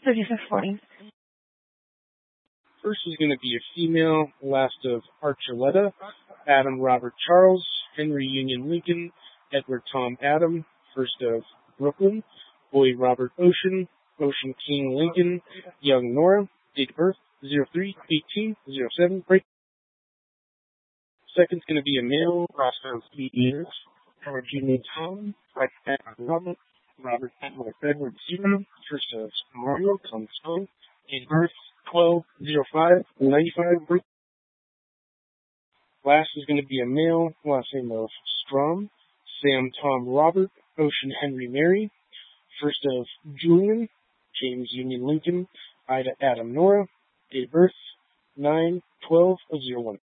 3640. First is going to be a female, last of Archuleta, Adam Robert Charles, Henry Union Lincoln, Edward Tom Adam, first of Brooklyn, Boyd Robert Ocean, Ocean King Lincoln, Young Nora, date of birth 03/18/07. Break. Second's going to be a male, last of 8 years, Howard Junior Tom, Robert Edward Zero, first of Mario Tom Stone, date of birth 12/05/95. Break. Last is going to be a male, last name of Strom, Sam Tom Robert, Ocean Henry Mary, first of Julian, James Union Lincoln, Ida Adam Nora, date of birth 9/12/01.